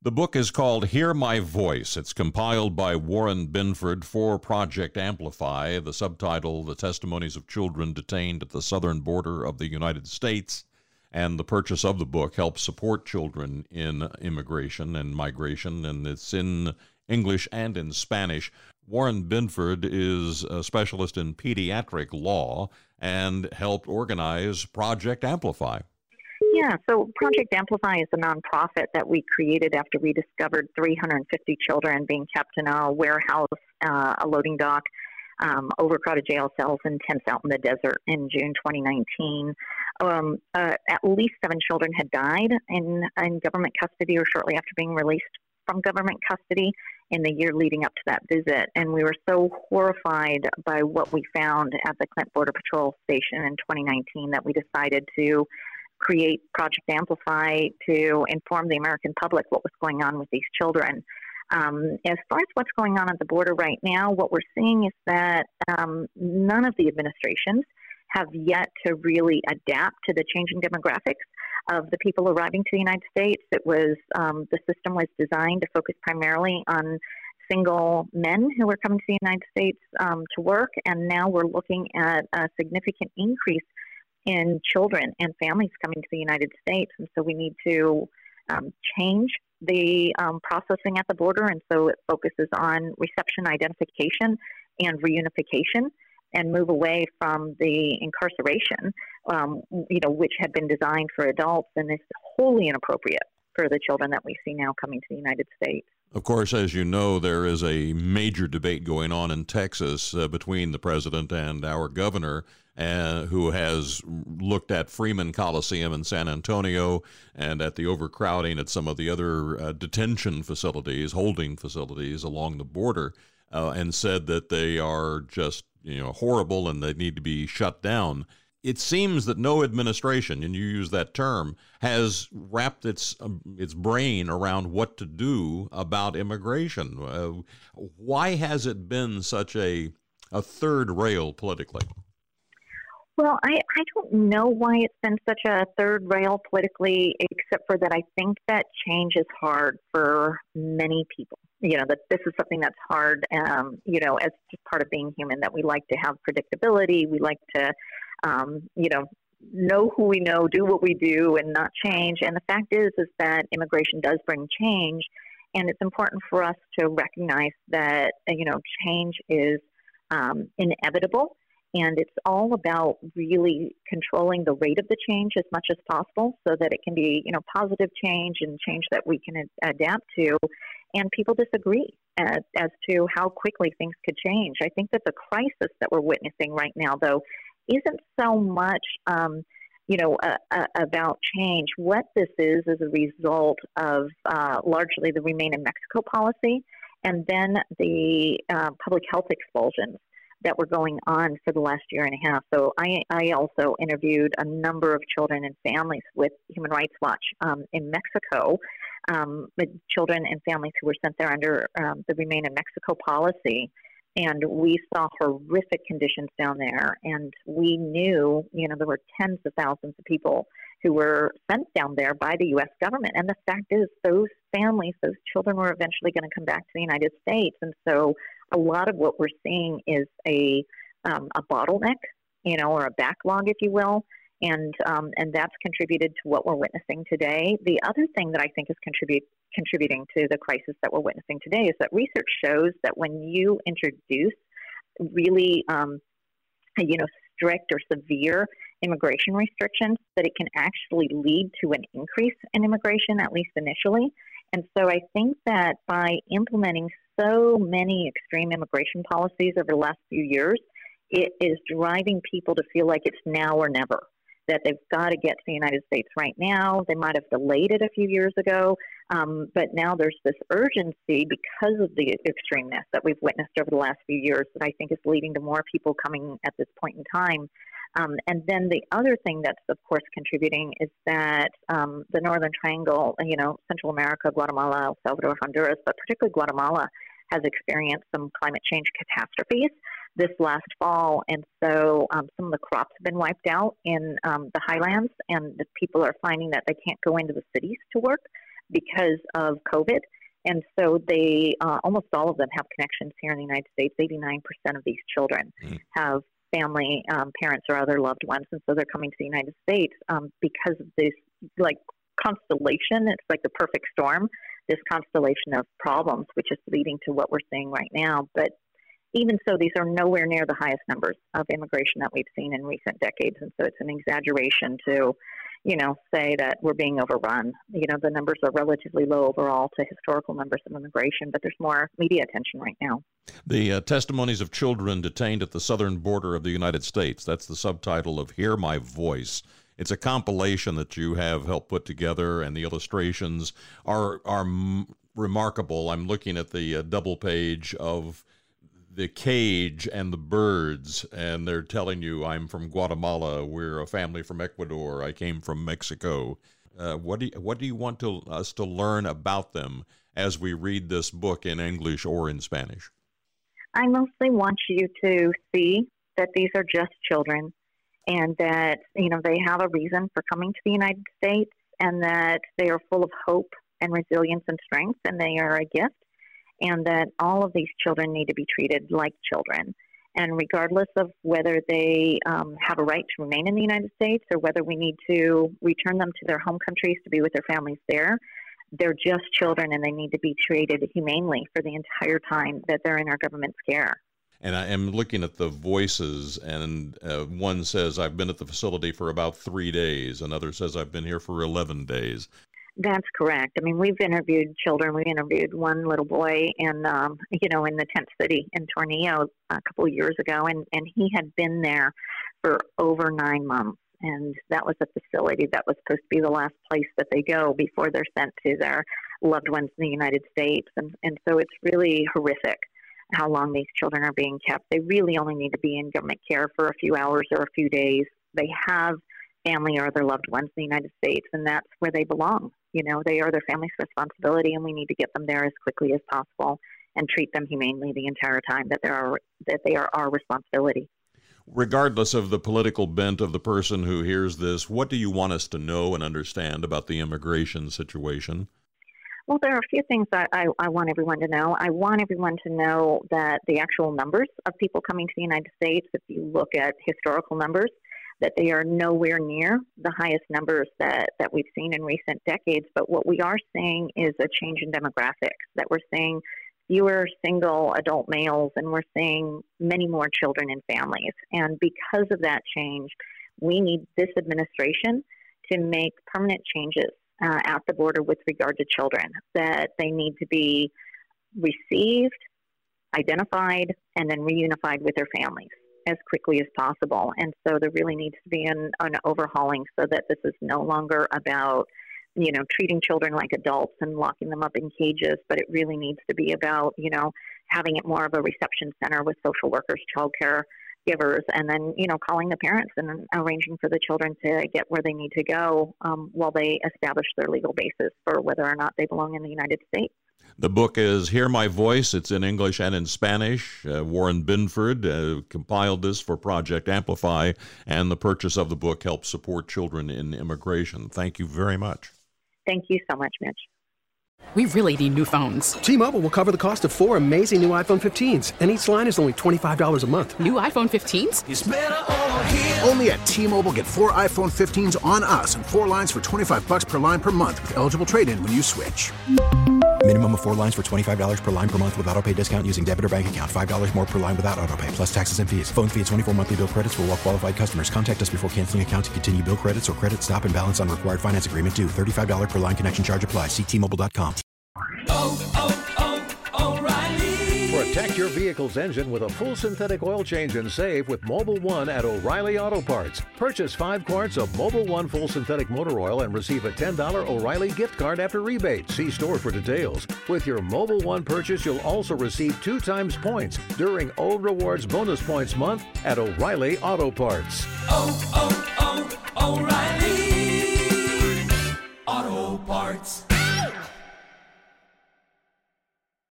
The book is called Hear My Voice. It's compiled by Warren Binford for Project Amplify. The subtitle, The Testimonies of Children Detained at the Southern Border of the United States. And the purchase of the book helps support children in immigration and migration, and it's in English and in Spanish. Warren Binford is a specialist in pediatric law and helped organize Project Amplify. Yeah, so Project Amplify is a nonprofit that we created after we discovered 350 children being kept in a warehouse, a loading dock, overcrowded jail cells, and tents out in the desert in June 2019. At least 7 children had died in government custody or shortly after being released from government custody in the year leading up to that visit. And we were so horrified by what we found at the Clint Border Patrol Station in 2019 that we decided to create Project Amplify to inform the American public what was going on with these children. As far as what's going on at the border right now, what we're seeing is that none of the administrations have yet to really adapt to the changing demographics of the people arriving to the United States. It was the system was designed to focus primarily on single men who were coming to the United States to work, and now we're looking at a significant increase in children and families coming to the United States. And so we need to change the processing at the border, and so it focuses on reception, identification, and reunification, and move away from the incarceration, which had been designed for adults and is wholly inappropriate for the children that we see now coming to the United States. Of course, as you know, there is a major debate going on in Texas between the president and our governor, who has looked at Freeman Coliseum in San Antonio and at the overcrowding at some of the other detention facilities, holding facilities along the border, and said that they are just horrible and they need to be shut down. It seems that no administration, and you use that term, has wrapped its brain around what to do about immigration. Why has it been such a third rail politically? Well, I don't know why it's been such a third rail politically, except for that I think that change is hard for many people. That this is something that's hard, as just part of being human, that we like to have predictability. We like to, know who we know, do what we do, and not change. And the fact is that immigration does bring change. And it's important for us to recognize that, change is inevitable. And it's all about really controlling the rate of the change as much as possible so that it can be, positive change and change that we can adapt to. And people disagree as to how quickly things could change. I think that the crisis that we're witnessing right now, though, isn't so much, about change. What this is a result of largely the Remain in Mexico policy and then the public health expulsions that were going on for the last year and a half. So I also interviewed a number of children and families with Human Rights Watch in Mexico, with children and families who were sent there under the Remain in Mexico policy. And we saw horrific conditions down there. And we knew, there were tens of thousands of people who were sent down there by the U.S. government. And the fact is, those families, those children were eventually going to come back to the United States. And so a lot of what we're seeing is a bottleneck, or a backlog, if you will. And that's contributed to what we're witnessing today. The other thing that I think is contributing to the crisis that we're witnessing today is that research shows that when you introduce really, strict or severe immigration restrictions, that it can actually lead to an increase in immigration, at least initially. And so I think that by implementing so many extreme immigration policies over the last few years, it is driving people to feel like it's now or never, that they've got to get to the United States right now. They might have delayed it a few years ago, but now there's this urgency because of the extremeness that we've witnessed over the last few years that I think is leading to more people coming at this point in time. And then the other thing that's, of course, contributing is that the Northern Triangle, Central America, Guatemala, El Salvador, Honduras, but particularly Guatemala, has experienced some climate change catastrophes this last fall. And so some of the crops have been wiped out in the highlands, and the people are finding that they can't go into the cities to work because of COVID. And so they, almost all of them have connections here in the United States. 89% of these children have family, parents or other loved ones. And so they're coming to the United States because of this, like, constellation. It's like the perfect storm, this constellation of problems, which is leading to what we're seeing right now. But even so, these are nowhere near the highest numbers of immigration that we've seen in recent decades. And so it's an exaggeration to, say that we're being overrun. The numbers are relatively low overall to historical numbers of immigration, but there's more media attention right now. The testimonies of children detained at the southern border of the United States, that's the subtitle of Hear My Voice. It's a compilation that you have helped put together, and the illustrations are remarkable. I'm looking at the double page of the cage and the birds, and they're telling you, I'm from Guatemala, we're a family from Ecuador, I came from Mexico. What do you want us to learn about them as we read this book in English or in Spanish? I mostly want you to see that these are just children, and that, they have a reason for coming to the United States, and that they are full of hope and resilience and strength, and they are a gift, and that all of these children need to be treated like children. And regardless of whether they have a right to remain in the United States or whether we need to return them to their home countries to be with their families there, they're just children, and they need to be treated humanely for the entire time that they're in our government's care. And I am looking at the voices, and one says, I've been at the facility for about 3 days. Another says, I've been here for 11 days. That's correct. I mean, we've interviewed children. We interviewed one little boy in the tent city in Tornillo a couple of years ago, and he had been there for over 9 months. And that was a facility that was supposed to be the last place that they go before they're sent to their loved ones in the United States. And so it's really horrific how long these children are being kept. They really only need to be in government care for a few hours or a few days. They have family or other loved ones in the United States, and that's where they belong. They are their family's responsibility, and we need to get them there as quickly as possible and treat them humanely the entire time that they are our responsibility. Regardless of the political bent of the person who hears this, what do you want us to know and understand about the immigration situation? Well, there are a few things that I want everyone to know. I want everyone to know that the actual numbers of people coming to the United States, if you look at historical numbers, that they are nowhere near the highest numbers that we've seen in recent decades. But what we are seeing is a change in demographics, that we're seeing fewer single adult males, and we're seeing many more children and families. And because of that change, we need this administration to make permanent changes at the border with regard to children, that they need to be received, identified, and then reunified with their families as quickly as possible. And so there really needs to be an overhauling so that this is no longer about, treating children like adults and locking them up in cages, but it really needs to be about, having it more of a reception center with social workers, child care givers, and then, calling the parents and arranging for the children to get where they need to go while they establish their legal basis for whether or not they belong in the United States. The book is Hear My Voice. It's in English and in Spanish. Warren Binford compiled this for Project Amplify, and the purchase of the book helps support children in immigration. Thank you very much. Thank you so much, Mitch. We really need new phones. T-Mobile will cover the cost of 4 amazing new iPhone 15s, and each line is only $25 a month. New iPhone 15s? It's better over here. Only at T-Mobile, get 4 iPhone 15s on us and 4 lines for $25 per line per month with eligible trade-in when you switch. Minimum of 4 lines for $25 per line per month with autopay discount using debit or bank account. $5 more per line without autopay, plus taxes and fees. Phone fee at 24 monthly bill credits for well-qualified customers. Contact us before canceling account to continue bill credits or credit stop and balance on required finance agreement due. $35 per line connection charge applies. See T-Mobile.com. O'Reilly. Protect your vehicle's engine with a full synthetic oil change and save with Mobil 1 at O'Reilly Auto Parts. Purchase 5 quarts of Mobil 1 full synthetic motor oil and receive a $10 O'Reilly gift card after rebate. See store for details. With your Mobil 1 purchase, you'll also receive 2 times points during O Rewards Bonus Points Month at O'Reilly Auto Parts. O'Reilly.